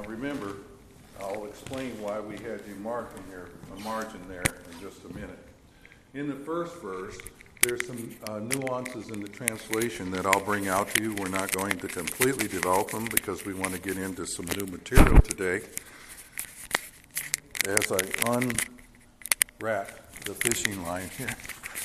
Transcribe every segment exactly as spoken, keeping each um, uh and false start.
Now remember, I'll explain why we had you mark in here, a margin there in just a minute. In the first verse, there's some uh, nuances in the translation that I'll bring out to you. We're not going to completely develop them because we want to get into some new material today. As I unwrap the fishing line here,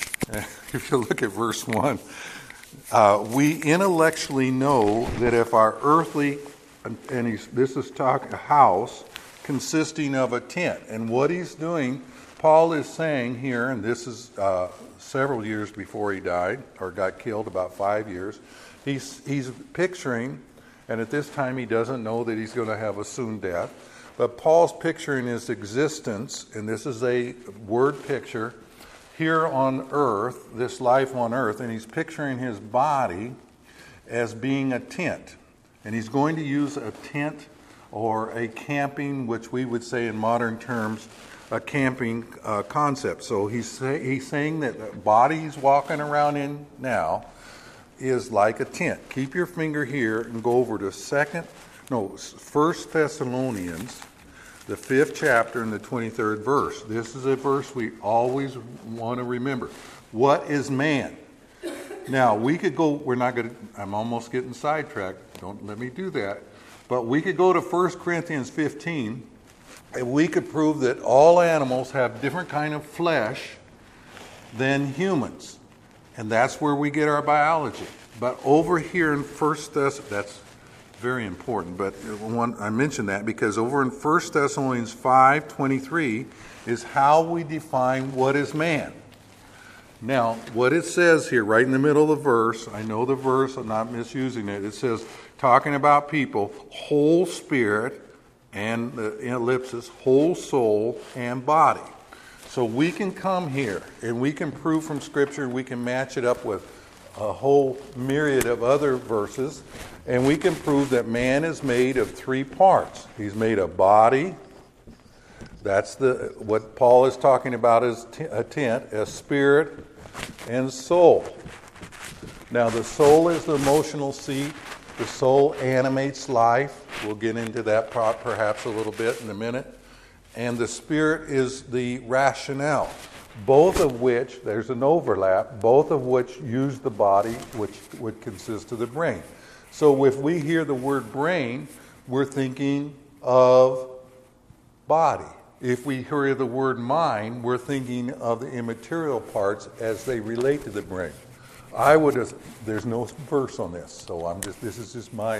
if you look at verse one, uh, we intellectually know that if our earthly, and he's, this is talk a house consisting of a tent, and what he's doing, Paul is saying here, and this is uh, several years before he died or got killed, about five years. He's he's picturing, and at this time he doesn't know that he's going to have a soon death. But Paul's picturing his existence, and this is a word picture, here on earth, this life on earth, and he's picturing his body as being a tent. And he's going to use a tent or a camping, which we would say in modern terms, a camping uh, concept. So he's, say, he's saying that the body he's walking around in now is like a tent. Keep your finger here and go over to second, no, First Thessalonians, the fifth chapter and the twenty-third verse. This is a verse we always want to remember. What is man? Now, we could go, we're not going to, I'm almost getting sidetracked. Don't let me do that. But we could go to First Corinthians fifteen, and we could prove that all animals have different kind of flesh than humans. And that's where we get our biology. But over here in First Thess, that's very important, but one, I mentioned that because over in First Thessalonians five twenty-three is how we define what is man. Now, what it says here, right in the middle of the verse, I know the verse, I'm not misusing it, it says, talking about people, whole spirit, and the ellipsis, whole soul and body. So we can come here, and we can prove from Scripture, we can match it up with a whole myriad of other verses, and we can prove that man is made of three parts. He's made of body. That's the what Paul is talking about as t- a tent, a spirit, and soul. Now, the soul is the emotional seat. The soul animates life. We'll get into that perhaps a little bit in a minute. And the spirit is the rationale. Both of which, there's an overlap, both of which use the body, which would consist of the brain. So if we hear the word brain, we're thinking of body. If we hear the word mind, we're thinking of the immaterial parts as they relate to the brain. I would, there's no verse on this, so I'm just, this is just my,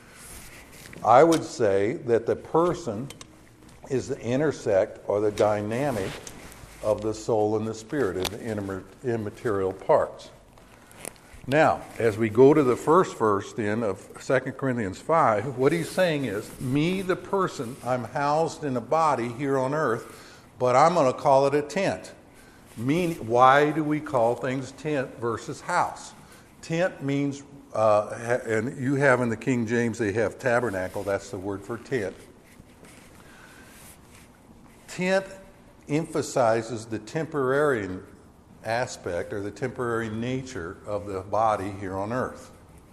I would say that the person is the intersect or the dynamic of the soul and the spirit, of the immaterial parts. Now, as we go to the first verse then of Second Corinthians five, what he's saying is, me, the person, I'm housed in a body here on earth, but I'm going to call it a tent. Mean, why do we call things tent versus house? Tent means, uh, and you have in the King James, they have tabernacle, that's the word for tent. Tent emphasizes the temporary aspect or the temporary nature of the body here on earth.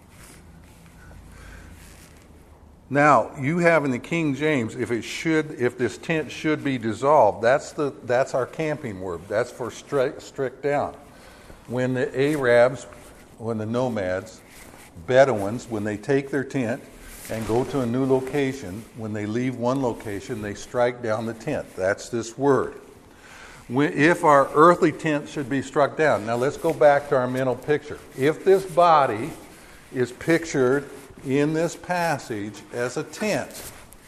Now, you have in the King James, if it should, if this tent should be dissolved, that's the that's our camping word. That's for strict, strict down. When the Arabs, when the nomads, Bedouins, when they take their tent and go to a new location, when they leave one location, they strike down the tent. That's this word. When, if our earthly tent should be struck down. Now let's go back to our mental picture. If this body is pictured in this passage as a tent,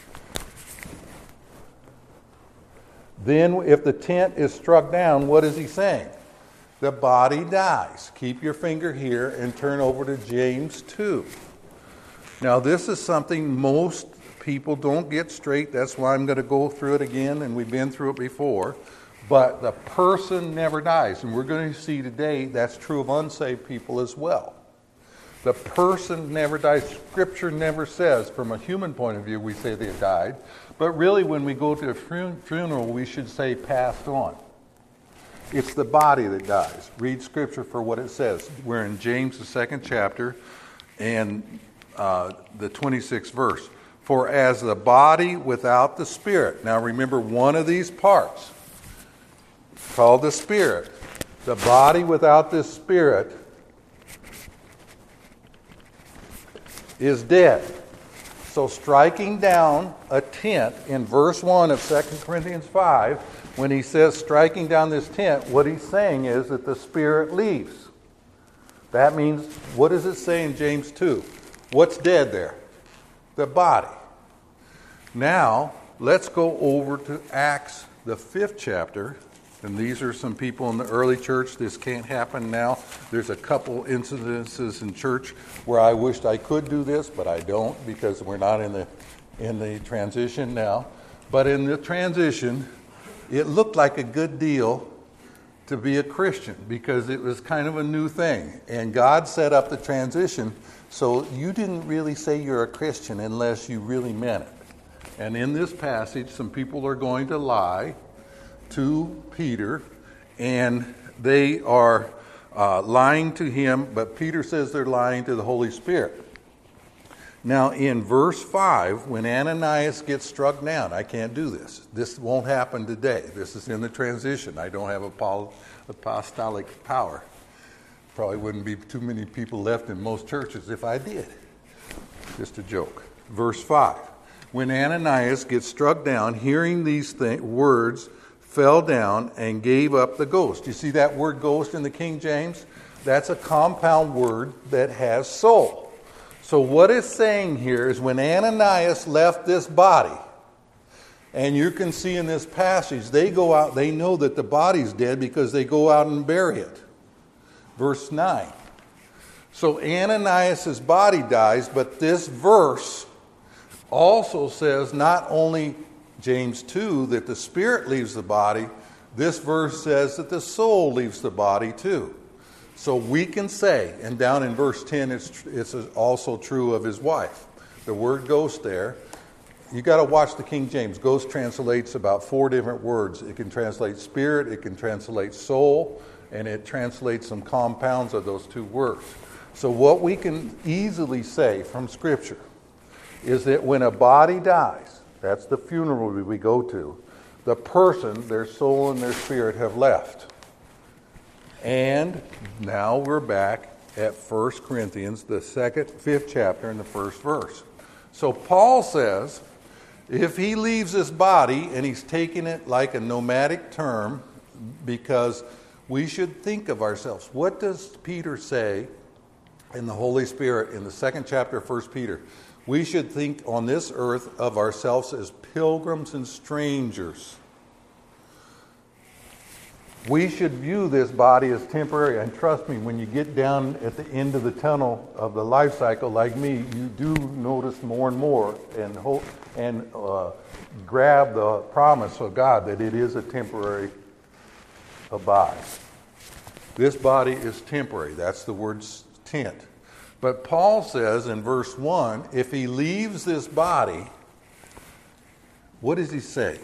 then if the tent is struck down, what is he saying? The body dies. Keep your finger here and turn over to James two. Now this is something most people don't get straight. That's why I'm going to go through it again, and we've been through it before. But the person never dies. And we're going to see today that's true of unsaved people as well. The person never dies. Scripture never says, from a human point of view, we say they died. But really, when we go to a funeral, we should say passed on. It's the body that dies. Read Scripture for what it says. We're in James, the second chapter, and uh, the twenty-sixth verse. For as the body without the spirit. Now remember, one of these parts, called the spirit, the body without this spirit is dead. So striking down a tent in verse one of Second Corinthians five, when he says striking down this tent, what he's saying is that the spirit leaves. That means, what does it say in James two? What's dead there? The body. Now, let's go over to Acts, the fifth chapter. And these are some people in the early church. This can't happen now. There's a couple incidences in church where I wished I could do this, but I don't because we're not in the in the transition now. But in the transition, it looked like a good deal to be a Christian because it was kind of a new thing. And God set up the transition so you didn't really say you're a Christian unless you really meant it. And in this passage, some people are going to lie to Peter, and they are uh, lying to him, but Peter says they're lying to the Holy Spirit. Now, in verse five, when Ananias gets struck down, I can't do this. This won't happen today. This is in the transition. I don't have apostolic power. Probably wouldn't be too many people left in most churches if I did. Just a joke. Verse five. When Ananias gets struck down, hearing these th- words, fell down and gave up the ghost. You see that word ghost in the King James? That's a compound word that has soul. So what it's saying here is when Ananias left this body, and you can see in this passage, they go out, they know that the body's dead because they go out and bury it. Verse nine. So Ananias' body dies, but this verse also says not only James two, that the spirit leaves the body, this verse says that the soul leaves the body too. So we can say, and down in verse ten, it's, it's also true of his wife. The word ghost there, you got to watch the King James. Ghost translates about four different words. It can translate spirit, it can translate soul, and it translates some compounds of those two words. So what we can easily say from Scripture is that when a body dies, that's the funeral we go to, the person, their soul and their spirit have left. And now we're back at First Corinthians, the second, fifth chapter and the first verse. So Paul says, if he leaves this body, and he's taking it like a nomadic term, because we should think of ourselves. What does Peter say in the Holy Spirit in the second chapter of First Peter? We should think on this earth of ourselves as pilgrims and strangers. We should view this body as temporary. And trust me, when you get down at the end of the tunnel of the life cycle like me, you do notice more and more and hope and uh, grab the promise of God that it is a temporary abide. This body is temporary. That's the word tent. But Paul says in verse one, if he leaves this body, what does he say?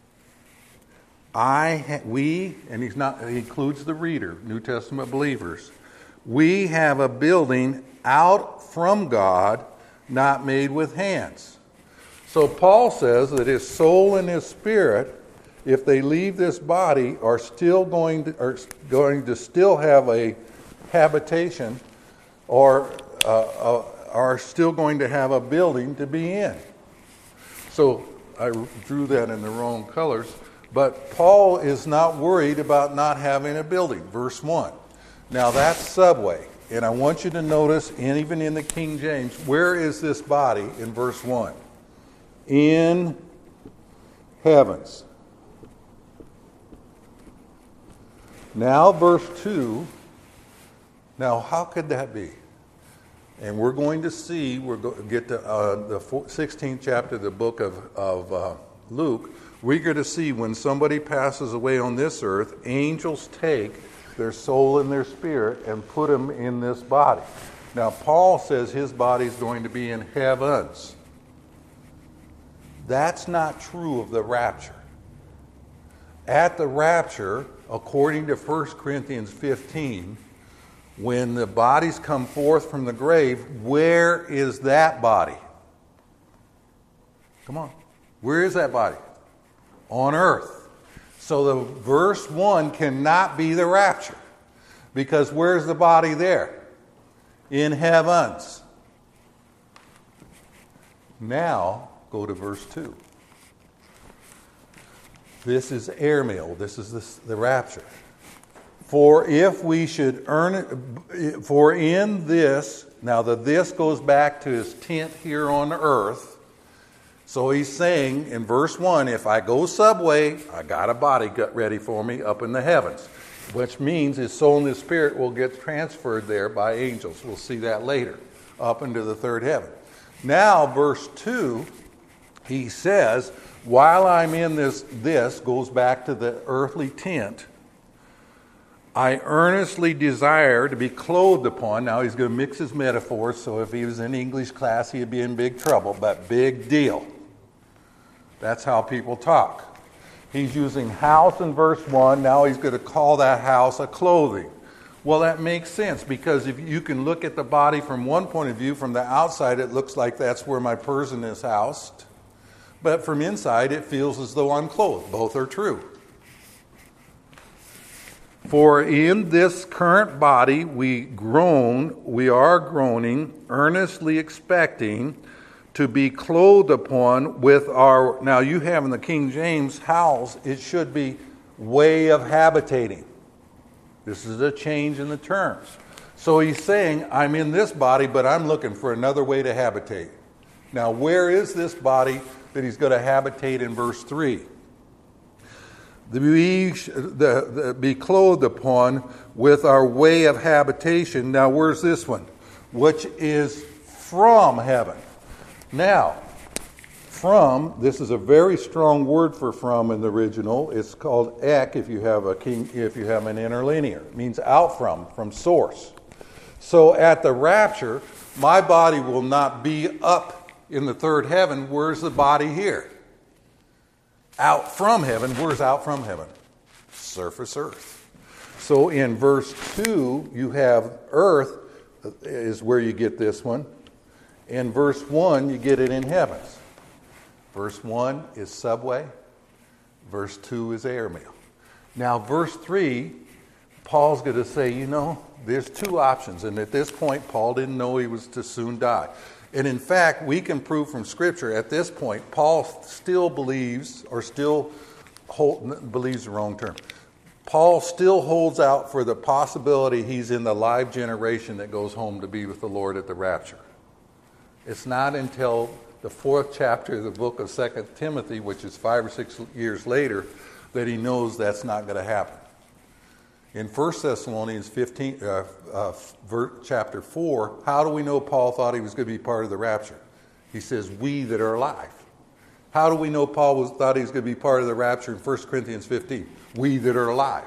I, ha- we, and he's not, he includes the reader, New Testament believers, we have a building out from God, not made with hands. So Paul says that his soul and his spirit, if they leave this body, are still going to, are going to still have a habitation, or uh, uh, are still going to have a building to be in. So I drew that in the wrong colors. But Paul is not worried about not having a building. Verse one. Now that's Subway. And I want you to notice, and even in the King James, where is this body in verse one? In heavens. Now verse two. Now how could that be? And we're going to see, we're going to get to uh, the sixteenth chapter of the book of, of uh, Luke. We're going to see when somebody passes away on this earth, angels take their soul and their spirit and put them in this body. Now, Paul says his body is going to be in heavens. That's not true of the rapture. At the rapture, according to First Corinthians fifteen, when the bodies come forth from the grave, where is that body? Come on. Where is that body? On earth. So the verse one cannot be the rapture. Because where's the body there? In heavens. Now, go to verse two. This is airmail. This is the, the rapture. For if we should earn it, for in this, now the this goes back to his tent here on earth. So he's saying in verse one, if I go subway, I got a body got ready for me up in the heavens. Which means his soul and his spirit will get transferred there by angels. We'll see that later, up into the third heaven. Now, verse two, he says, while I'm in this, this goes back to the earthly tent, I earnestly desire to be clothed upon. Now, he's going to mix his metaphors, so if he was in English class, he'd be in big trouble, but big deal. That's how people talk. He's using house in verse one. Now he's going to call that house a clothing. Well, that makes sense because if you can look at the body from one point of view, from the outside, it looks like that's where my person is housed. But from inside, it feels as though I'm clothed. Both are true. For in this current body we groan, we are groaning, earnestly expecting to be clothed upon with our, now you have in the King James house, it should be way of habitating. This is a change in the terms. So he's saying, I'm in this body, but I'm looking for another way to habitate. Now, where is this body that he's going to habitate in verse three? The be, the, the, be clothed upon with our way of habitation. Now, where's this one? Which is from heaven. Now, from, this is a very strong word for from in the original. It's called ek if you have a king, if you have an interlinear. It means out from, from source. So at the rapture, my body will not be up in the third heaven. Where's the body here? Out from heaven. Where's out from heaven? Surface earth. So in verse two, you have earth is where you get this one. In verse one, you get it in heavens. Verse one is subway. Verse two is airmail. Now, verse three, Paul's going to say, you know, there's two options. And at this point, Paul didn't know he was to soon die. And in fact, we can prove from Scripture at this point, Paul still believes, or still hold, believes the wrong term. Paul still holds out for the possibility he's in the live generation that goes home to be with the Lord at the rapture. It's not until the fourth chapter of the book of Second Timothy, which is five or six years later, that he knows that's not going to happen. In First Thessalonians fifteen, uh, uh, chapter four, how do we know Paul thought he was going to be part of the rapture? He says, we that are alive. How do we know Paul was, thought he was going to be part of the rapture in First Corinthians fifteen? We that are alive.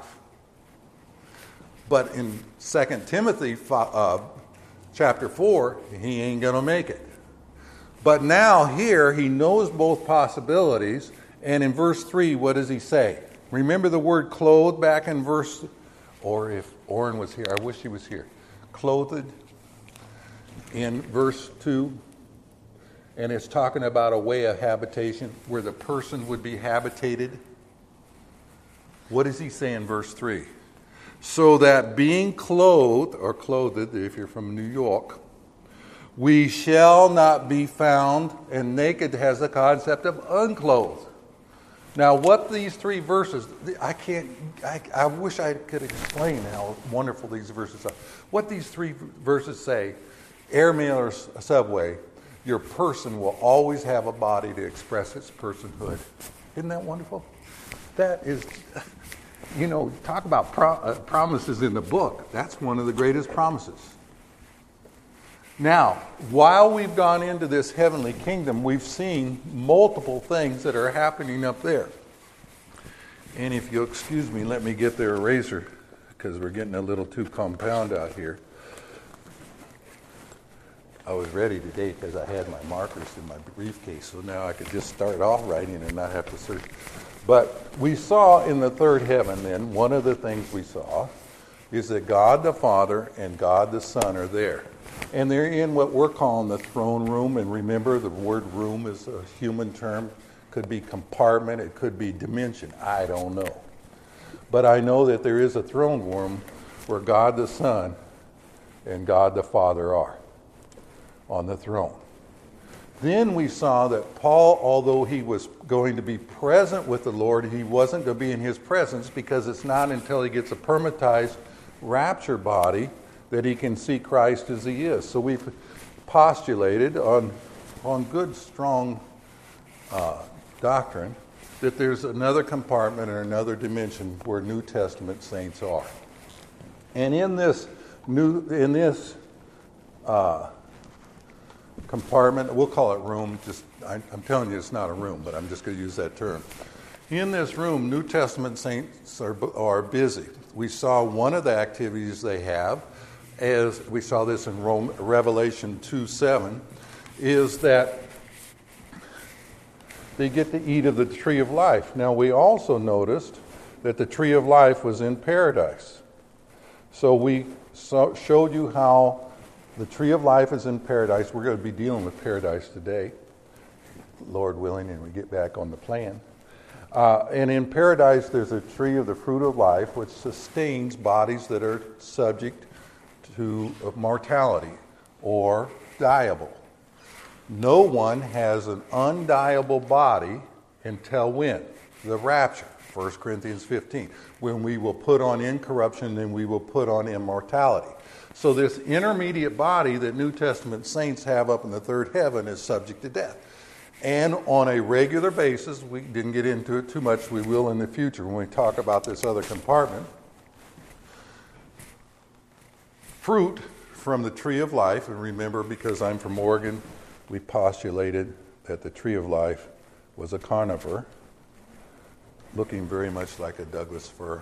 But in Second Timothy uh, chapter four, he ain't going to make it. But now here, he knows both possibilities. And in verse three, what does he say? Remember the word clothed back in verse, or if Orrin was here, I wish he was here. Clothed in verse two. And it's talking about a way of habitation where the person would be habitated. What does he say in verse three? So that being clothed, or clothed if you're from New York, we shall not be found, and naked has the concept of unclothed. Now, what these three verses, I can't, I, I wish I could explain how wonderful these verses are. What these three verses say, airmail or subway, your person will always have a body to express its personhood. Isn't that wonderful? That is, you know, talk about pro, uh, promises in the book. That's one of the greatest promises. Now, while we've gone into this heavenly kingdom, we've seen multiple things that are happening up there. And if you'll excuse me, let me get their eraser, because we're getting a little too compound out here. I was ready today because I had my markers in my briefcase, so now I could just start off writing and not have to search. But we saw in the third heaven then, one of the things we saw is that God the Father and God the Son are there. And they're in what we're calling the throne room. And remember, the word room is a human term. Could be compartment. It could be dimension. I don't know. But I know that there is a throne room where God the Son and God the Father are on the throne. Then we saw that Paul, although he was going to be present with the Lord, he wasn't going to be in his presence because it's not until he gets a permatized rapture body that he can see Christ as he is. So we've postulated on, on good, strong uh, doctrine that there's another compartment or another dimension where New Testament saints are. And in this new, in this uh, compartment, we'll call it room, just I, I'm telling you it's not a room, but I'm just going to use that term. In this room, New Testament saints are, are busy. We saw one of the activities they have, as we saw this in Rome, Revelation two seven, is that they get to eat of the tree of life. Now, we also noticed that the tree of life was in paradise. So we so, showed you how the tree of life is in paradise. We're going to be dealing with paradise today, Lord willing, and we get back on the plan. Uh, and in paradise, there's a tree of the fruit of life, which sustains bodies that are subject to mortality or dieable. No one has an undiable body until when? The rapture, First Corinthians fifteen. When we will put on incorruption, then we will put on immortality. So this intermediate body that New Testament saints have up in the third heaven is subject to death. And on a regular basis, we didn't get into it too much, we will in the future when we talk about this other compartment. Fruit from the tree of life, and remember, because I'm from Oregon, we postulated that the tree of life was a conifer, looking very much like a Douglas fir.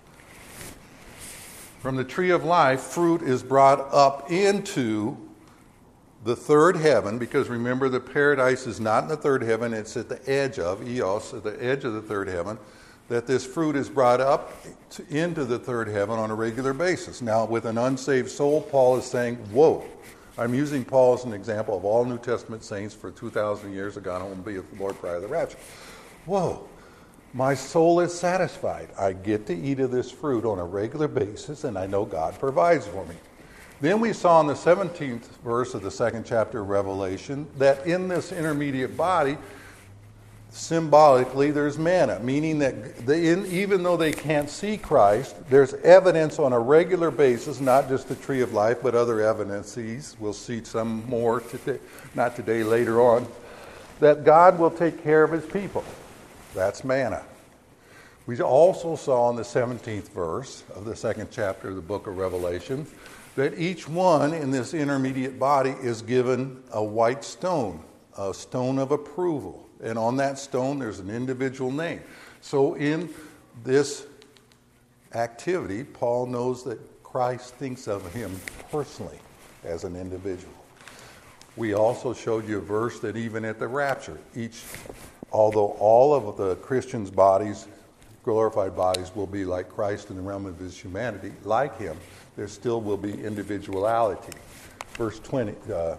From the tree of life, fruit is brought up into the third heaven, because remember, the paradise is not in the third heaven, it's at the edge of, eos, at the edge of the third heaven, that this fruit is brought up to, into the third heaven on a regular basis. Now, with an unsaved soul, Paul is saying, whoa. I'm using Paul as an example of all New Testament saints for two thousand years have gone home and be with the Lord prior to the rapture. Whoa, my soul is satisfied. I get to eat of this fruit on a regular basis, and I know God provides for me. Then we saw in the seventeenth verse of the second chapter of Revelation that in this intermediate body, symbolically, there's manna, meaning that they, in, even though they can't see Christ, there's evidence on a regular basis, not just the tree of life, but other evidences. We'll see some more today, not today, later on, that God will take care of his people. That's manna. We also saw in the seventeenth verse of the second chapter of the book of Revelation that each one in this intermediate body is given a white stone, a stone of approval. And on that stone, there's an individual name. So in this activity, Paul knows that Christ thinks of him personally as an individual. We also showed you a verse that even at the rapture, each, although all of the Christians' bodies, glorified bodies, will be like Christ in the realm of his humanity, like him, there still will be individuality. Verse twenty, uh,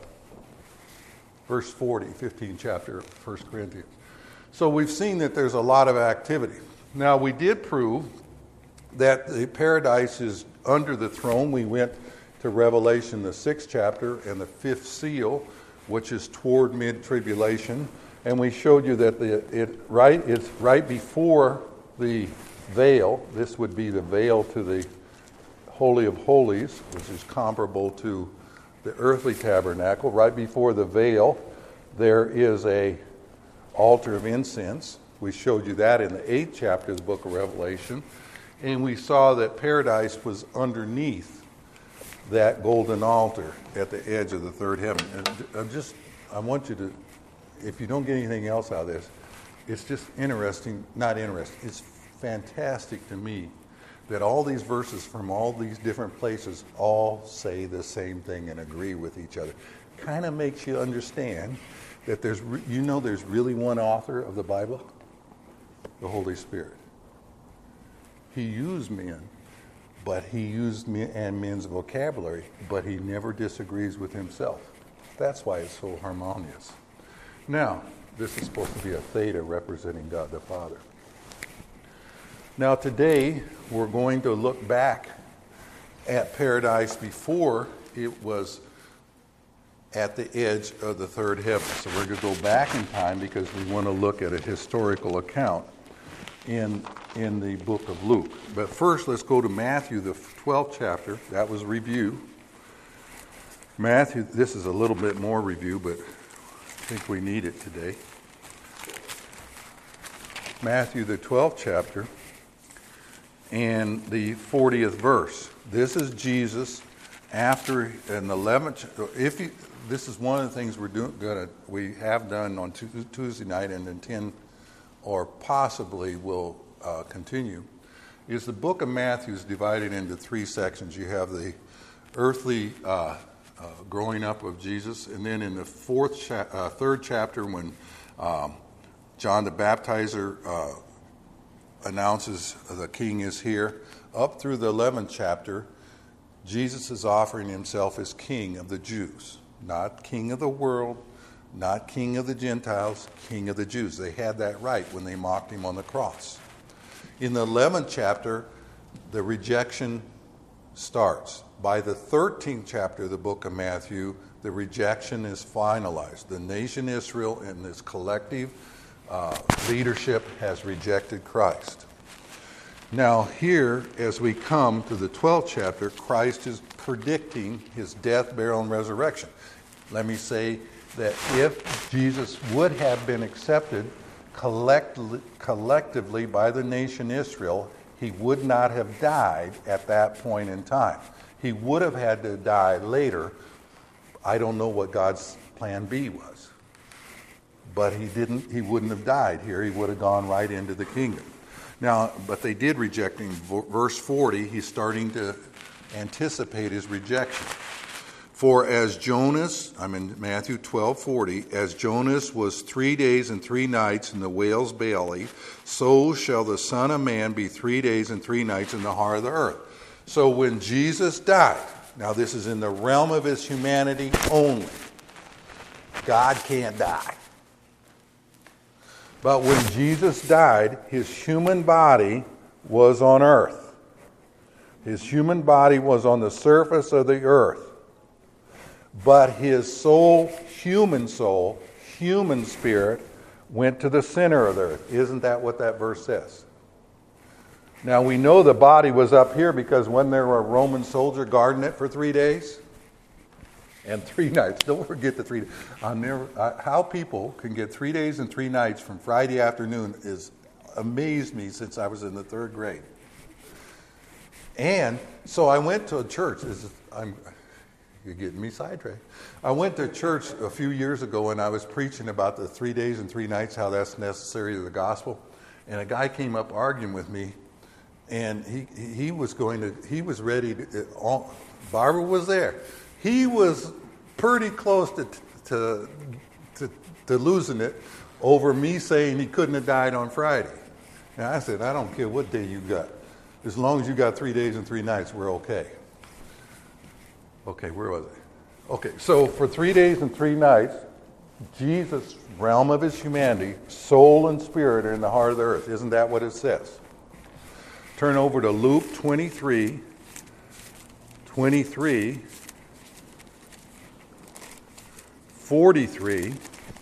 verse forty, fifteenth chapter of First Corinthians. So we've seen that there's a lot of activity. Now, we did prove that the paradise is under the throne. We went to Revelation, the sixth chapter, and the fifth seal, which is toward mid-tribulation. And we showed you that the, it right it's right before the veil. This would be the veil to the Holy of Holies, which is comparable to the earthly tabernacle. Right before the veil, there is a altar of incense. We showed you that in the eighth chapter of the book of Revelation. And we saw that paradise was underneath that golden altar at the edge of the third heaven. And I'm just, I want you to, if you don't get anything else out of this, it's just interesting, not interesting, it's fantastic to me that all these verses from all these different places all say the same thing and agree with each other. Kind of makes you understand that there's, you know, there's really one author of the Bible, the Holy Spirit. He used men, but he used me and men's vocabulary, but he never disagrees with himself. That's why it's so harmonious. Now, this is supposed to be a theta representing God the Father. Now today, we're going to look back at paradise before it was at the edge of the third heaven. So we're going to go back in time because we want to look at a historical account in, in the book of Luke. But first, let's go to Matthew, the twelfth chapter. That was review. Matthew, this is a little bit more review, but I think we need it today. Matthew, the twelfth chapter, and the fortieth verse. This is Jesus after an eleventh. If you, this is one of the things we're doing, gonna we have done on Tuesday night, and intend, or possibly will uh, continue. Is the book of Matthew is divided into three sections. You have the earthly uh, uh, growing up of Jesus, and then in the fourth, cha- uh, third chapter, when um, John the Baptizer uh, announces the king is here, up through the eleventh chapter, Jesus is offering himself as king of the Jews. Not king of the world, not king of the Gentiles, king of the Jews. They had that right when they mocked him on the cross. In the eleventh chapter, the rejection starts. By the thirteenth chapter of the book of Matthew, the rejection is finalized. The nation Israel and its collective Uh, leadership has rejected Christ. Now here, as we come to the twelfth chapter, Christ is predicting his death, burial, and resurrection. Let me say that if Jesus would have been accepted collect- collectively by the nation Israel, he would not have died at that point in time. He would have had to die later. I don't know what God's plan B was. But he didn't, he wouldn't have died here. He would have gone right into the kingdom. Now, but they did reject him. Verse forty, he's starting to anticipate his rejection. For as Jonas, I'm in Matthew twelve forty, as Jonas was three days and three nights in the whale's belly, so shall the Son of Man be three days and three nights in the heart of the earth. So when Jesus died, now this is in the realm of his humanity only. God can't die. But when Jesus died, his human body was on earth. His human body was on the surface of the earth. But his soul, human soul, human spirit, went to the center of the earth. Isn't that what that verse says? Now we know the body was up here because when there were a Roman soldier guarding it for three days, and three nights. Don't forget the three days. I'll never, uh, how people can get three days and three nights from Friday afternoon is amazed me since I was in the third grade. And so I went to a church. This is, I'm, you're getting me sidetracked. I went to church a few years ago and I was preaching about the three days and three nights, how that's necessary to the gospel. And a guy came up arguing with me, and he he was going to, he was ready to, all, Barbara was there. He was pretty close to, to, to, to losing it over me saying he couldn't have died on Friday. And I said, I don't care what day you got. As long as you got three days and three nights, we're okay. Okay, where was I? Okay, so for three days and three nights, Jesus, realm of his humanity, soul and spirit are in the heart of the earth. Isn't that what it says? Turn over to Luke twenty-three, twenty-three, forty-three,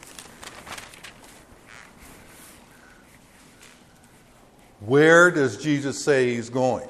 where does Jesus say he's going?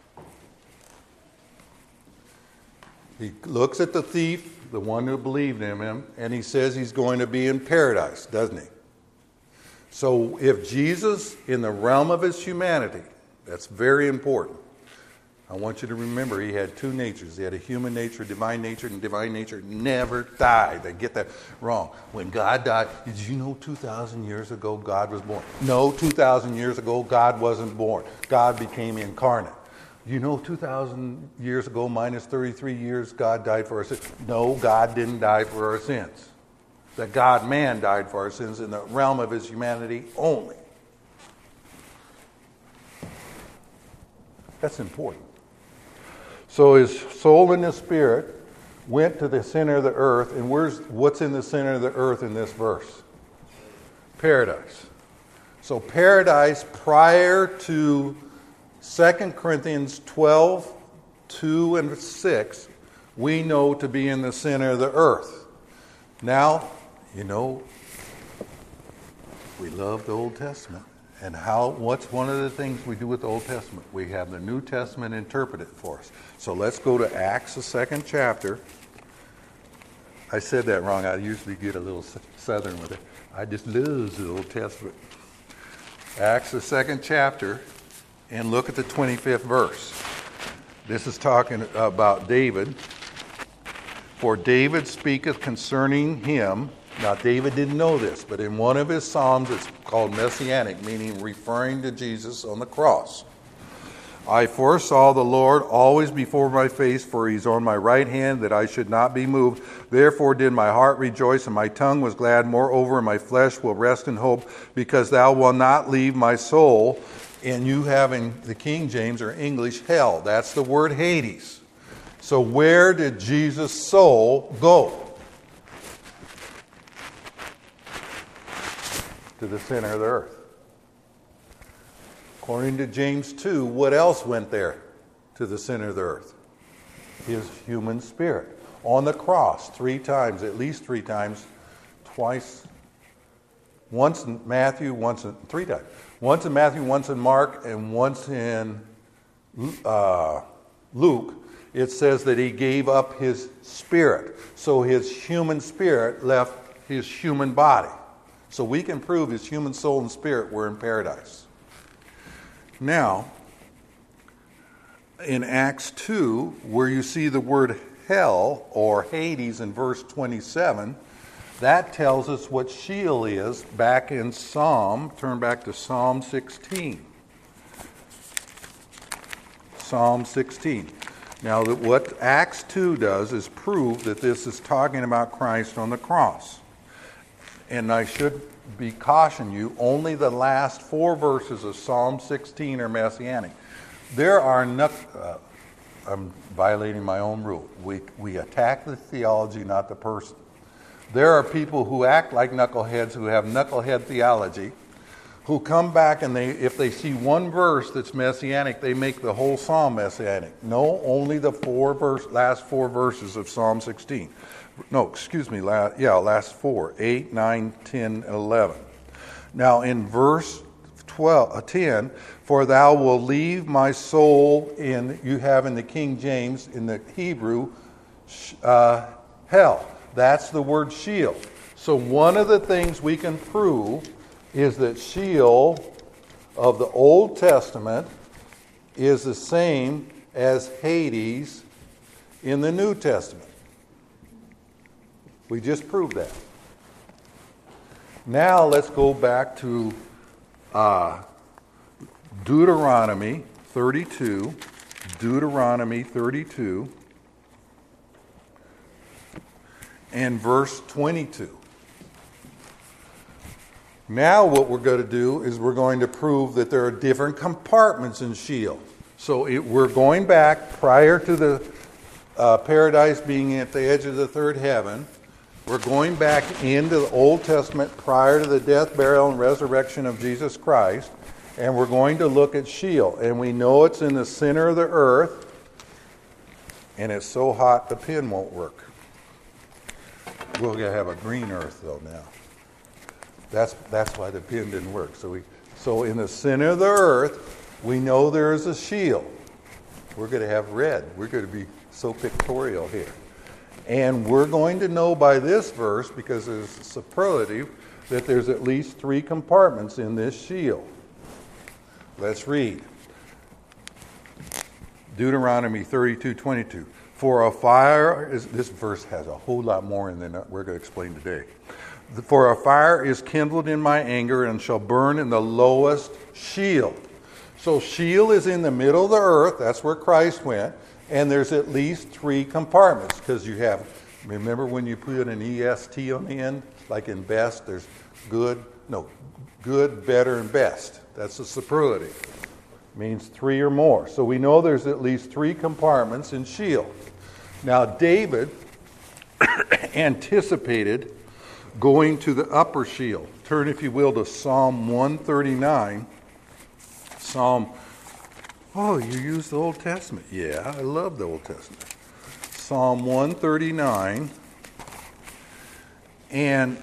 He looks at the thief, the one who believed in him, and he says he's going to be in paradise, doesn't he? So if Jesus, in the realm of his humanity, that's very important. I want you to remember he had two natures. He had a human nature, divine nature, and divine nature never died. They get that wrong. When God died, did you know two thousand years ago God was born? No, two thousand years ago God wasn't born. God became incarnate. You know two thousand years ago minus thirty-three years God died for our sins? No, God didn't die for our sins. The God-man died for our sins in the realm of his humanity only. That's important. So his soul and his spirit went to the center of the earth. And where's what's in the center of the earth in this verse? Paradise. So paradise prior to Second Corinthians twelve, two and six, we know to be in the center of the earth. Now, you know, we love the Old Testament. And how? What's one of the things we do with the Old Testament? We have the New Testament interpreted for us. So let's go to Acts, the second chapter. I said that wrong. I usually get a little southern with it. I just love the Old Testament. Acts, the second chapter, and look at the twenty-fifth verse. This is talking about David. For David speaketh concerning him. Now, David didn't know this, but in one of his psalms, it's called Messianic, meaning referring to Jesus on the cross. I foresaw the Lord always before my face, for he's on my right hand, that I should not be moved. Therefore did my heart rejoice, and my tongue was glad. Moreover, my flesh will rest in hope, because thou wilt not leave my soul. And you have in the King James or English, hell. That's the word Hades. So where did Jesus' soul go? To the center of the earth. According to James two, what else went there to the center of the earth? His human spirit. On the cross, three times, at least three times, twice, once in Matthew, once in, three times. Once in Matthew, once in Mark, and once in uh, Luke, it says that he gave up his spirit. So his human spirit left his human body. So we can prove his human soul and spirit were in paradise. Now, in Acts two, where you see the word hell or Hades in verse twenty-seven, that tells us what Sheol is back in Psalm. Turn back to Psalm sixteen. Psalm sixteen. Now, what Acts two does is prove that this is talking about Christ on the cross. And I should be caution you, only the last four verses of Psalm sixteen are messianic. There are no, uh, I'm violating my own rule. We we attack the theology, not the person. There are people who act like knuckleheads, who have knucklehead theology, who come back and they, if they see one verse that's messianic, they make the whole psalm messianic. No, only the four verse, last four verses of Psalm sixteen. No, excuse me, last, yeah, last four, eight, nine, ten, eleven. Now in verse twelve, uh, ten, for thou wilt leave my soul in, you have in the King James, in the Hebrew, uh, hell. That's the word Sheol. So one of the things we can prove is that Sheol of the Old Testament is the same as Hades in the New Testament. We just proved that. Now let's go back to uh, Deuteronomy thirty-two. Deuteronomy thirty-two and verse twenty-two. Now what we're going to do is we're going to prove that there are different compartments in Sheol. So it, we're going back prior to the uh, paradise being at the edge of the third heaven. We're going back into the Old Testament prior to the death, burial, and resurrection of Jesus Christ. And we're going to look at Sheol. And we know it's in the center of the earth. And it's so hot the pen won't work. We're going to have a green earth, though, now. That's that's why the pen didn't work. So we so in the center of the earth, we know there is a Sheol. We're going to have red. We're going to be so pictorial here. And we're going to know by this verse, because there's superlative, that there's at least three compartments in this Sheol. Let's read. Deuteronomy thirty-two twenty-two. For a fire is, this verse has a whole lot more in than we're going to explain today. For a fire is kindled in my anger and shall burn in the lowest Sheol. So Sheol is in the middle of the earth. That's where Christ went. And there's at least three compartments, because you have, remember when you put an E S T on the end, like in best, there's good, no, good, better, and best. That's a superlative. means three or more. So we know there's at least three compartments in Sheol. Now David anticipated going to the upper Sheol. Turn, if you will, to Psalm one thirty-nine. Psalm, oh, you use the Old Testament. Yeah, I love the Old Testament. Psalm one thirty-nine. And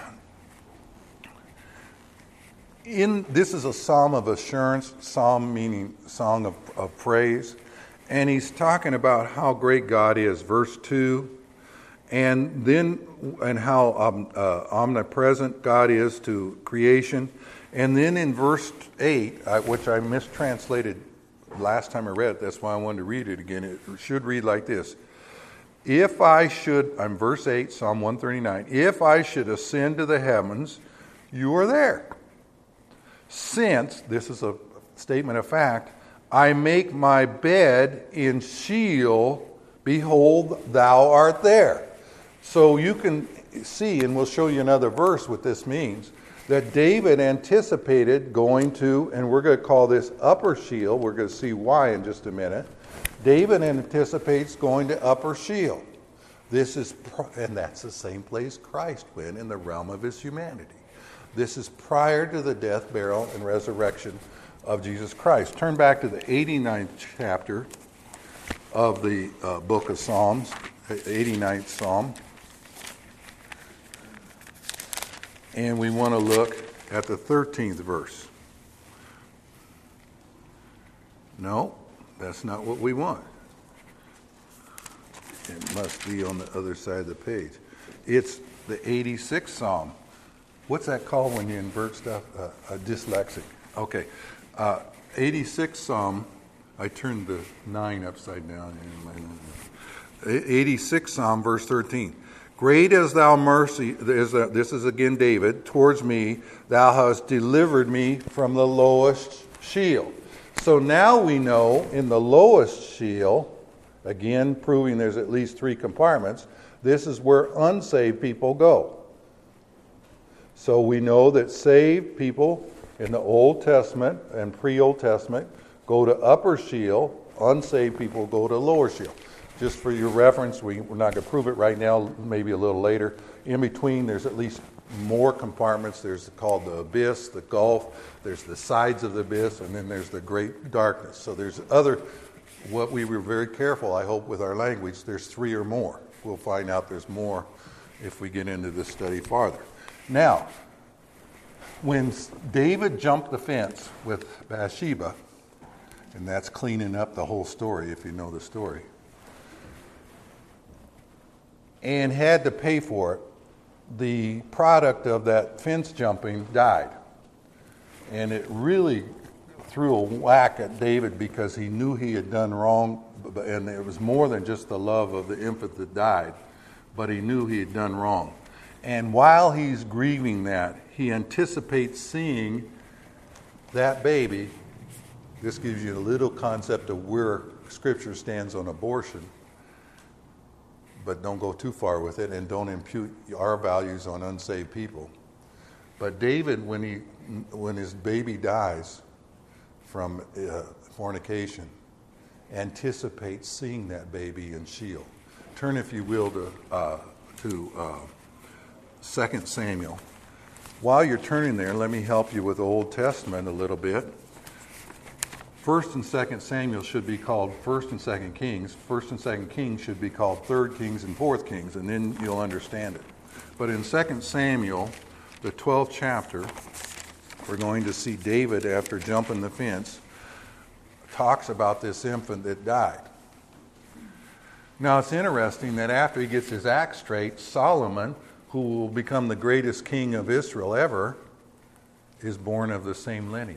in this is a psalm of assurance, psalm meaning song of, of praise. And he's talking about how great God is, verse two. And then, and how um, uh, omnipresent God is to creation. And then in verse eight, I, which I mistranslated last time I read it, that's why I wanted to read it again. It should read like this. If I should, I'm verse eight, Psalm one thirty-nine. If I should ascend to the heavens, you are there. Since, this is a statement of fact, I make my bed in Sheol, behold, thou art there. So you can see, and we'll show you another verse what this means, that David anticipated going to, and we're going to call this upper Sheol. We're going to see why in just a minute. David anticipates going to upper Sheol. This is, and that's the same place Christ went in the realm of his humanity. This is prior to the death, burial, and resurrection of Jesus Christ. Turn back to the eighty-ninth chapter of the uh, book of Psalms, eighty-ninth Psalm. And we want to look at the thirteenth verse. No, that's not what we want. It must be on the other side of the page. It's the eighty-sixth Psalm. What's that called when you invert stuff? Uh, a dyslexic. Okay. Uh, eighty-sixth Psalm. I turned the nine upside down. eighty-sixth Psalm, verse thirteen. Great is thou mercy, this is again David, towards me, thou hast delivered me from the lowest Sheol. So now we know in the lowest Sheol, again proving there's at least three compartments, this is where unsaved people go. So we know that saved people in the Old Testament and pre-Old Testament go to upper Sheol, unsaved people go to lower Sheol. Just for your reference, we, we're not going to prove it right now, maybe a little later. In between, there's at least more compartments. There's called the abyss, the gulf, there's the sides of the abyss, and then there's the great darkness. So there's other, what we were very careful, I hope, with our language, there's three or more. We'll find out there's more if we get into this study farther. Now, when David jumped the fence with Bathsheba, and that's cleaning up the whole story if you know the story, and had to pay for it, the product of that fence jumping died. And it really threw a whack at David because he knew he had done wrong, and it was more than just the love of the infant that died, but he knew he had done wrong. And while he's grieving that, he anticipates seeing that baby. This gives you a little concept of where Scripture stands on abortion. But don't go too far with it, and don't impute our values on unsaved people. But David, when he, when his baby dies from uh, fornication, anticipates seeing that baby in Sheol. Turn, if you will, to uh, to uh, Second Samuel. While you're turning there, let me help you with the Old Testament a little bit. First and Second Samuel should be called First and Second Kings. First and Second Kings should be called Third Kings and Fourth Kings, and then you'll understand it. But in Second Samuel, the twelfth chapter, we're going to see David, after jumping the fence, talks about this infant that died. Now it's interesting that after he gets his act straight, Solomon, who will become the greatest king of Israel ever, is born of the same lineage.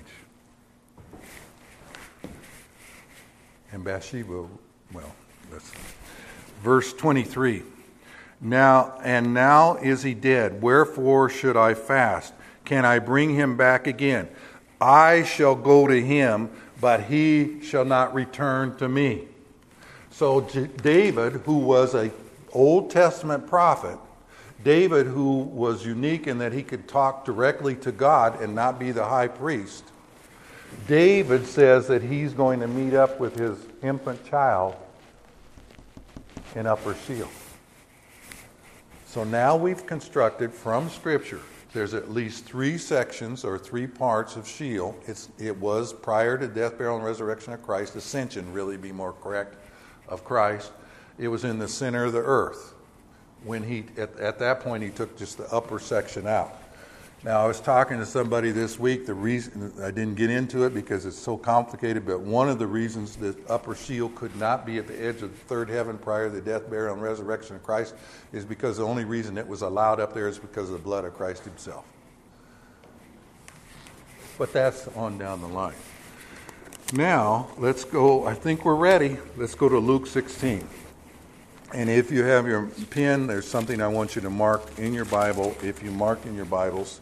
And Bathsheba, well, that's verse twenty-three. Now, and now is he dead. Wherefore should I fast? Can I bring him back again? I shall go to him, but he shall not return to me. So David, who was an Old Testament prophet, David, who was unique in that he could talk directly to God and not be the high priest, David says that he's going to meet up with his infant child in Upper Sheol. So now we've constructed from Scripture, there's at least three sections or three parts of Sheol. It's, it was prior to death, burial, and resurrection of Christ, ascension, really be more correct, of Christ. It was in the center of the earth. When he, at, at that point, he took just the upper section out. Now, I was talking to somebody this week. The reason I didn't get into it because it's so complicated, but one of the reasons that Upper Sheol could not be at the edge of the third heaven prior to the death, burial, and resurrection of Christ is because the only reason it was allowed up there is because of the blood of Christ himself. But that's on down the line. Now, let's go. I think we're ready. Let's go to Luke sixteen. And if you have your pen, there's something I want you to mark in your Bible. If you mark in your Bibles,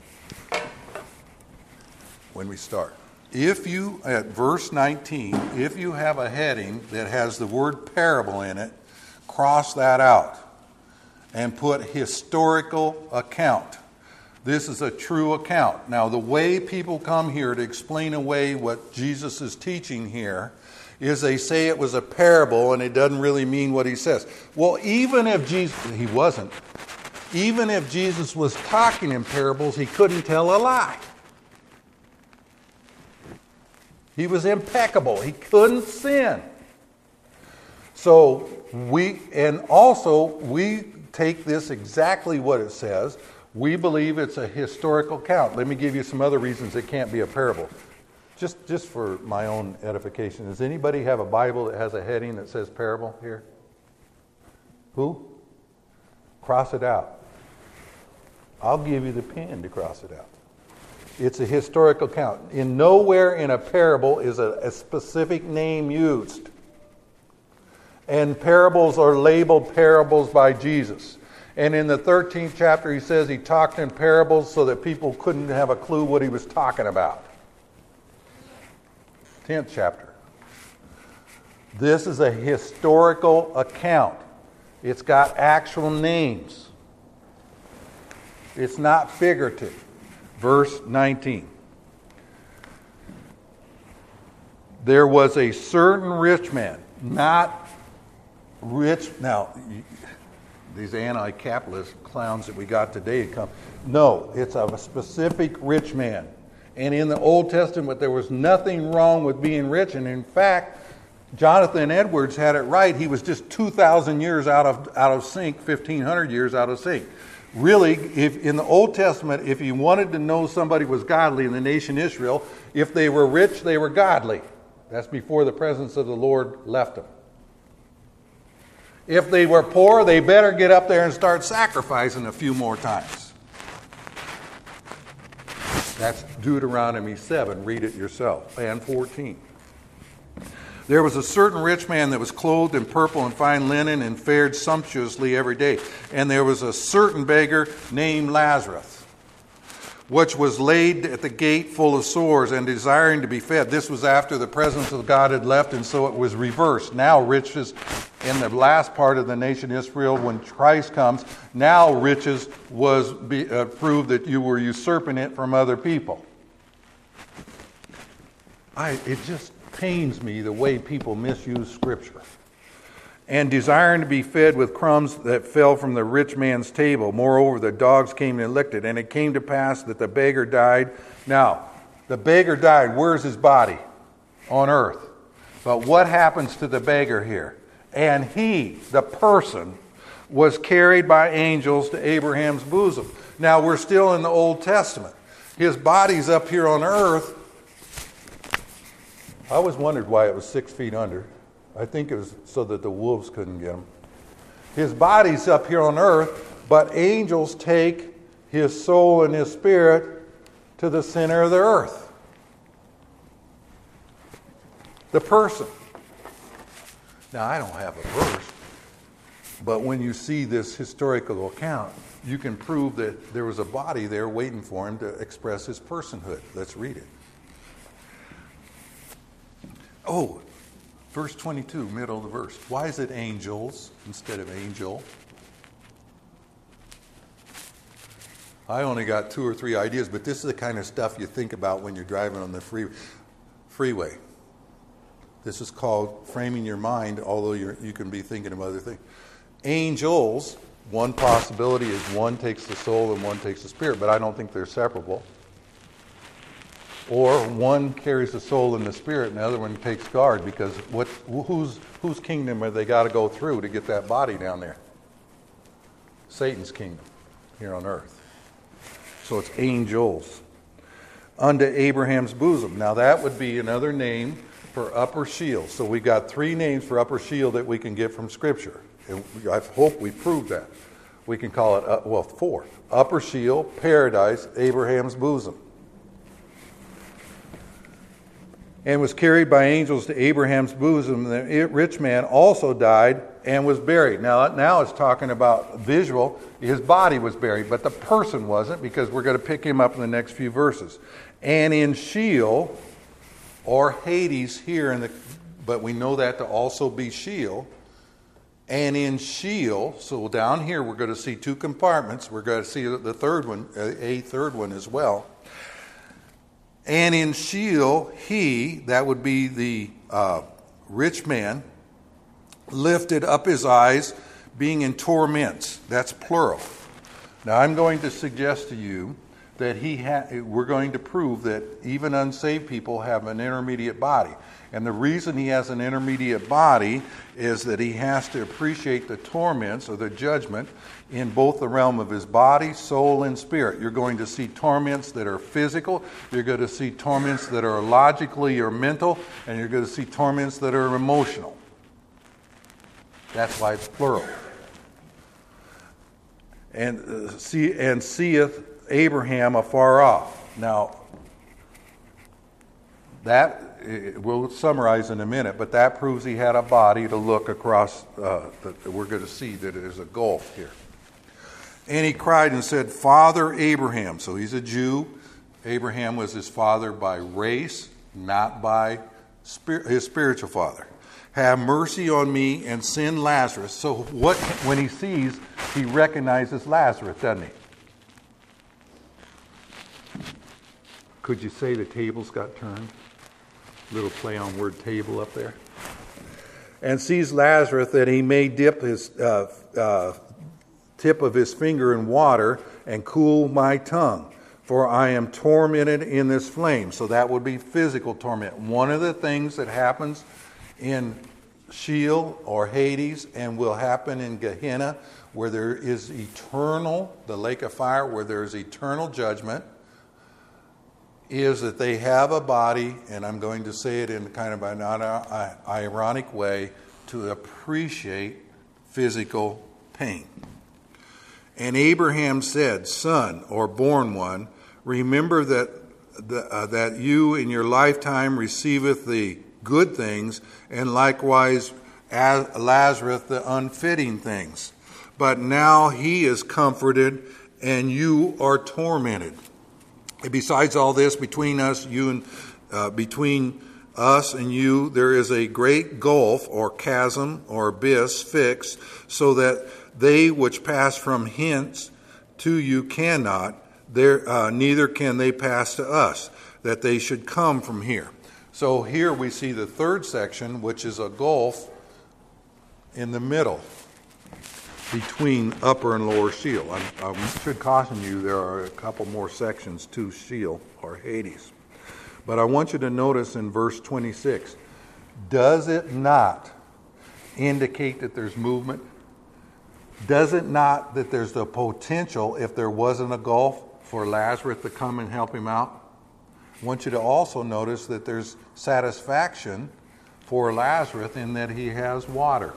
when we start. If you, at verse nineteen, if you have a heading that has the word parable in it, cross that out and put historical account. This is a true account. Now, the way people come here to explain away what Jesus is teaching here is they say it was a parable and it doesn't really mean what he says. Well, even if Jesus, he wasn't, even if Jesus was talking in parables, he couldn't tell a lie. He was impeccable. He couldn't sin. So we, and also we take this exactly what it says. We believe it's a historical account. Let me give you some other reasons it can't be a parable. Just, just for my own edification. Does anybody have a Bible that has a heading that says parable here? Who? Cross it out. I'll give you the pen to cross it out. It's a historical account. In nowhere in a parable is a, a specific name used. And parables are labeled parables by Jesus. And in the thirteenth chapter, he says he talked in parables so that people couldn't have a clue what he was talking about. tenth chapter. This is a historical account. It's got actual names. It's not figurative. Verse nineteen. There was a certain rich man, not rich. Now, these anti-capitalist clowns that we got today come. No, it's of a specific rich man. And in the Old Testament, there was nothing wrong with being rich. And in fact, Jonathan Edwards had it right. He was just two thousand years out of out of sync, fifteen hundred years out of sync. Really, if in the Old Testament, if you wanted to know somebody was godly in the nation Israel, if they were rich, they were godly. That's before the presence of the Lord left them. If they were poor, they better get up there and start sacrificing a few more times. That's Deuteronomy seven. Read it yourself. And fourteen. There was a certain rich man that was clothed in purple and fine linen and fared sumptuously every day. And there was a certain beggar named Lazarus, which was laid at the gate full of sores and desiring to be fed. This was after the presence of God had left, and so it was reversed. Now riches in the last part of the nation Israel, when Christ comes, now riches was be, uh, proved that you were usurping it from other people. I, it just pains me the way people misuse Scripture. And desiring to be fed with crumbs that fell from the rich man's table. Moreover, the dogs came and licked it. And it came to pass that the beggar died. Now, the beggar died. Where's his body? On earth. But what happens to the beggar here? And he, the person, was carried by angels to Abraham's bosom. Now, we're still in the Old Testament. His body's up here on earth. I always wondered why it was six feet under. I think it was so that the wolves couldn't get him. His body's up here on earth, but angels take his soul and his spirit to the center of the earth. The person. Now, I don't have a verse, but when you see this historical account, you can prove that there was a body there waiting for him to express his personhood. Let's read it. Oh, verse twenty-two, middle of the verse. Why is it angels instead of angel? I only got two or three ideas, but this is the kind of stuff you think about when you're driving on the freeway. freeway. This is called framing your mind, although you're, you can be thinking of other things. Angels, one possibility is one takes the soul and one takes the spirit, but I don't think they're separable. Or one carries the soul and the spirit, and the other one takes guard, because what, whose, whose kingdom have they got to go through to get that body down there? Satan's kingdom here on earth. So it's angels. Unto Abraham's bosom. Now that would be another name for upper Sheol. So we got three names for upper Sheol that we can get from Scripture. And I hope we proved that. We can call it, uh, well, four. Upper Sheol, paradise, Abraham's bosom. And was carried by angels to Abraham's bosom. The rich man also died and was buried. Now, now it's talking about visual. His body was buried, but the person wasn't, because we're going to pick him up in the next few verses. And in Sheol, or Hades here, in the, but we know that to also be Sheol. And in Sheol, so down here we're going to see two compartments. We're going to see the third one, a third one as well. And in Sheol, he, that would be the uh, rich man, lifted up his eyes, being in torments. That's plural. Now I'm going to suggest to you that he ha- we're going to prove that even unsaved people have an intermediate body. And the reason he has an intermediate body is that he has to appreciate the torments or the judgment in both the realm of his body, soul, and spirit. You're going to see torments that are physical, you're going to see torments that are logically or mental, and you're going to see torments that are emotional. That's why it's plural. And uh, see and seeth Abraham afar off. Now, that we'll summarize in a minute, but that proves he had a body to look across. Uh, the, we're going to see that there's a gulf here. And he cried and said, Father Abraham. So he's a Jew. Abraham was his father by race, not by spirit, his spiritual father. Have mercy on me and send Lazarus. So what? When he sees, he recognizes Lazarus, doesn't he? Could you say the tables got turned? Little play on word table up there. And sees Lazarus that he may dip his uh, uh, tip of his finger in water and cool my tongue, for I am tormented in this flame. So that would be physical torment. One of the things that happens in Sheol or Hades and will happen in Gehenna, where there is eternal, the lake of fire, where there is eternal judgment, is that they have a body, and I'm going to say it in kind of an ironic way, to appreciate physical pain. And Abraham said, Son, or born one, remember that the, uh, that you in your lifetime receiveth the good things, and likewise as Lazarus the unfitting things. But now he is comforted, and you are tormented. Besides all this, between us, you and uh, between us and you, there is a great gulf, or chasm, or abyss fixed, so that they which pass from hence to you cannot. There, uh, neither can they pass to us, that they should come from here. So here we see the third section, which is a gulf in the middle between upper and lower Sheol. I, I should caution you, there are a couple more sections to Sheol or Hades. But I want you to notice in verse twenty-six, does it not indicate that there's movement? Does it not that there's the potential, if there wasn't a gulf, for Lazarus to come and help him out? I want you to also notice that there's satisfaction for Lazarus in that he has water.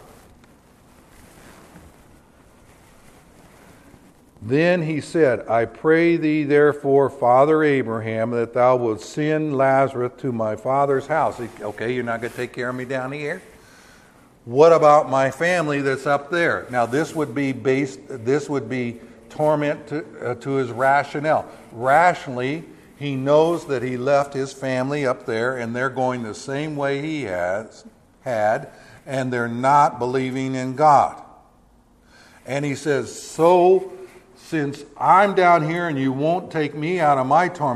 Then he said, I pray thee therefore, Father Abraham, that thou wilt send Lazarus to my father's house. Okay, you're not going to take care of me down here? What about my family that's up there? Now this would be based, this would be torment to, uh, to his rationale. Rationally, he knows that he left his family up there and they're going the same way he has had, and they're not believing in God. And he says, so since I'm down here and you won't take me out of my torment,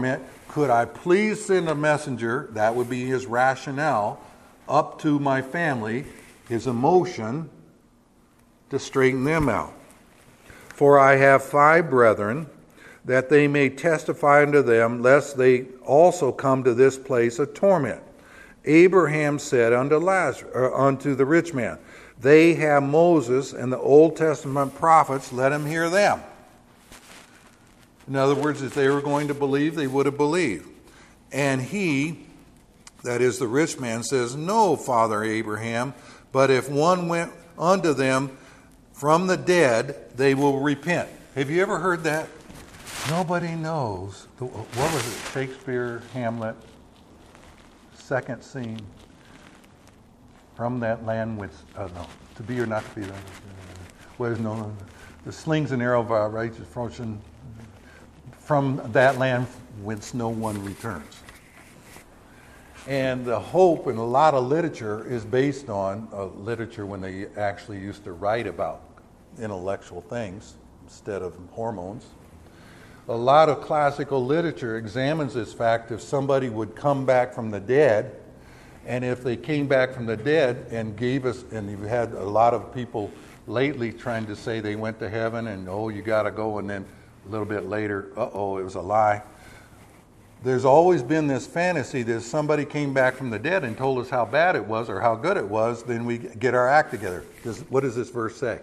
could I please send a messenger, that would be his rationale, up to my family, his emotion, to straighten them out. For I have five brethren, that they may testify unto them, lest they also come to this place of torment. Abraham said unto Lazarus, or unto the rich man, they have Moses and the Old Testament prophets, let him hear them. In other words, if they were going to believe, they would have believed. And he, that is the rich man, says, no, Father Abraham, but if one went unto them from the dead, they will repent. Have you ever heard that? Nobody knows. What was it? Shakespeare, Hamlet, second scene. From that land which, uh, no, to be or not to be. Uh, what is known, the slings and arrow of our righteous fortune. From that land whence no one returns. And the hope in a lot of literature is based on uh, literature when they actually used to write about intellectual things instead of hormones. A lot of classical literature examines this fact if somebody would come back from the dead, and if they came back from the dead and gave us, and you've had a lot of people lately trying to say they went to heaven and, oh, you got to go, and then a little bit later, uh-oh, it was a lie. There's always been this fantasy that if somebody came back from the dead and told us how bad it was or how good it was, then we get our act together. Does, what does this verse say?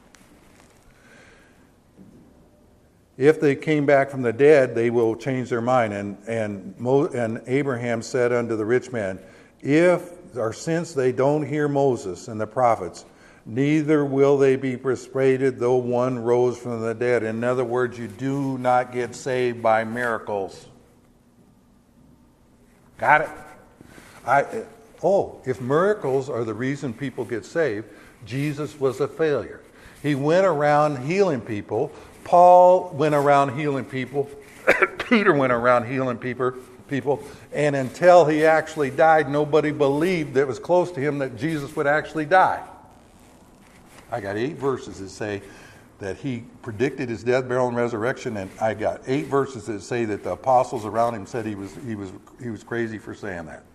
If they came back from the dead, they will change their mind. And and, Mo, and Abraham said unto the rich man, if or since they don't hear Moses and the prophets, neither will they be persuaded though one rose from the dead. In other words, you do not get saved by miracles. Got it? I, oh, if miracles are the reason people get saved, Jesus was a failure. He went around healing people. Paul went around healing people. Peter went around healing people. People, and until he actually died, nobody believed that was close to him that Jesus would actually die. I got eight verses that say that he predicted his death, burial, and resurrection, and I got eight verses that say that the apostles around him said he was he was he was crazy for saying that.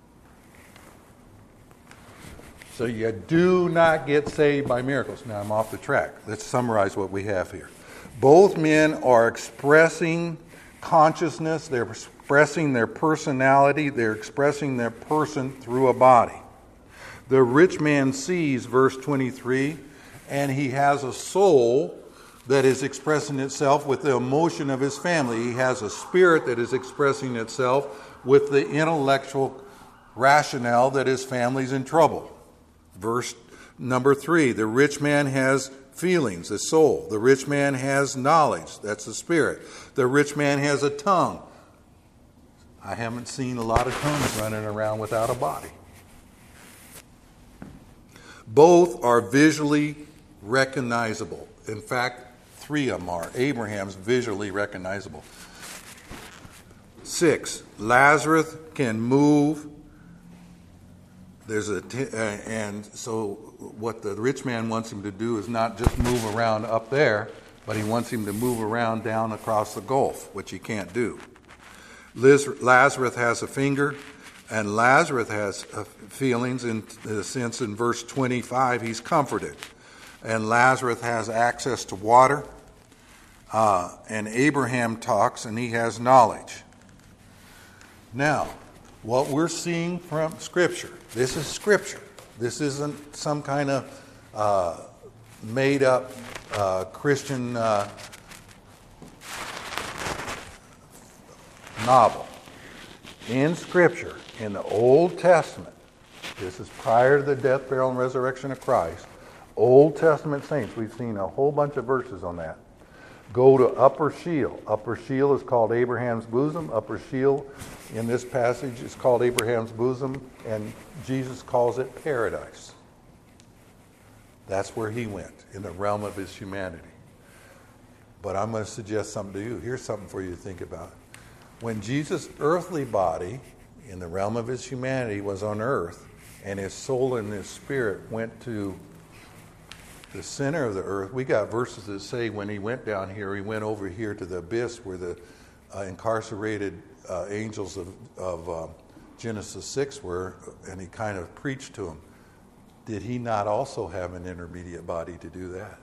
So you do not get saved by miracles. Now I'm off the track. Let's summarize what we have here. Both men are expressing consciousness. They're expressing their personality. They're expressing their person through a body. The rich man sees, verse twenty-three, and he has a soul that is expressing itself with the emotion of his family. He has a spirit that is expressing itself with the intellectual rationale that his family's in trouble. Verse number three, the rich man has feelings, the soul. The rich man has knowledge, that's the spirit. The rich man has a tongue. I haven't seen a lot of tongues running around without a body. Both are visually recognizable. In fact, three of them are. Abraham's visually recognizable. Six, Lazarus can move. There's a t- uh, and so what the rich man wants him to do is not just move around up there, but he wants him to move around down across the gulf, which he can't do. Liz, Lazarus has a finger, and Lazarus has uh, feelings in the sense in verse twenty-five he's comforted. And Lazarus has access to water, uh, and Abraham talks and he has knowledge. Now, what we're seeing from Scripture, this is Scripture. This isn't some kind of uh, made-up uh, Christian uh, novel. In Scripture, in the Old Testament, this is prior to the death, burial, and resurrection of Christ, Old Testament saints, we've seen a whole bunch of verses on that. Go to Upper Sheol. Upper Sheol is called Abraham's bosom. Upper Sheol in this passage is called Abraham's bosom, and Jesus calls it paradise. That's where he went, in the realm of his humanity. But I'm going to suggest something to you. Here's something for you to think about. When Jesus' earthly body, in the realm of his humanity, was on earth, and his soul and his spirit went to the center of the earth, we got verses that say when he went down here, he went over here to the abyss where the uh, incarcerated uh, angels of, of uh, Genesis six were, and he kind of preached to them. Did he not also have an intermediate body to do that?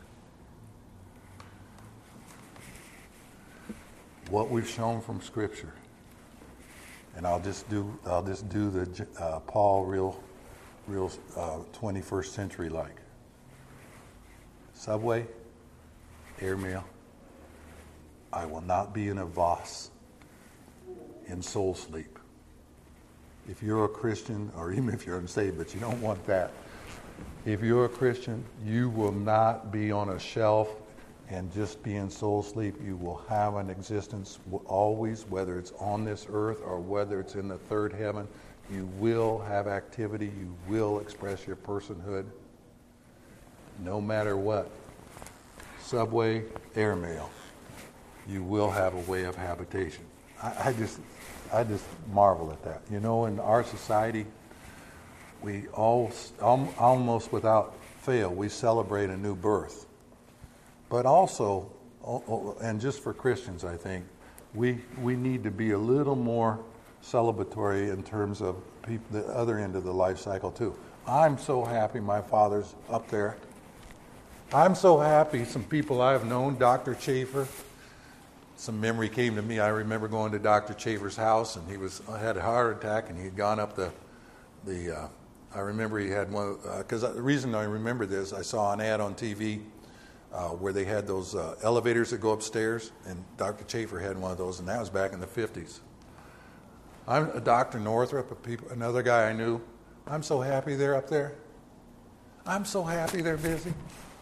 What we've shown from Scripture, and I'll just do I'll just do the uh, Paul real, real uh, twenty-first century like. Subway, airmail. I will not be in a vase in soul sleep. If you're a Christian, or even if you're unsaved, but you don't want that. If you're a Christian, you will not be on a shelf and just be in soul sleep. You will have an existence always, whether it's on this earth or whether it's in the third heaven. You will have activity. You will express your personhood no matter what. Subway, airmail. You will have a way of habitation. I, I just I just marvel at that. You know, in our society, we all, almost without fail, we celebrate a new birth. But also, and just for Christians, I think, we we need to be a little more celebratory in terms of people, the other end of the life cycle too. I'm so happy my father's up there. I'm so happy some people I've known, Doctor Chafer. Some memory came to me. I remember going to Doctor Chafer's house, and he was had a heart attack, and he had gone up the the. Uh, I remember he had one because uh, the reason I remember this, I saw an ad on T V uh, where they had those uh, elevators that go upstairs, and Doctor Chafer had one of those, and that was back in the fifties. I'm a Doctor Northrup, a people, another guy I knew. I'm so happy they're up there. I'm so happy they're busy.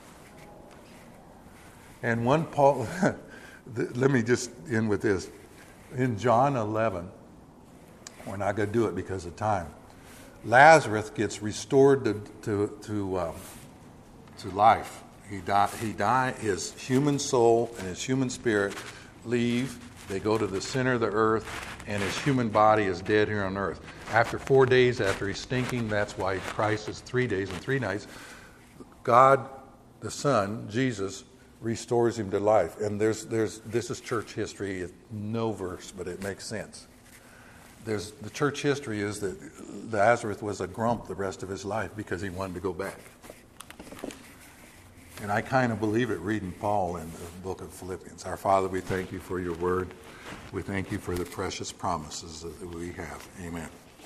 And one Paul. Let me just end with this. In John eleven, we're not going to do it because of time. Lazarus gets restored to to to, um, to life. He die, he die. His human soul and his human spirit leave. They go to the center of the earth, and his human body is dead here on earth. After four days, after he's stinking, that's why Christ is three days and three nights. God, the Son, Jesus, restores him to life. And there's there's this is church history. It's no verse, but it makes sense. There's the church history is that Lazarus was a grump the rest of his life because he wanted to go back. And I kind of believe it reading Paul in the book of Philippians. Our Father, we thank you for your word. We thank you for the precious promises that we have. Amen.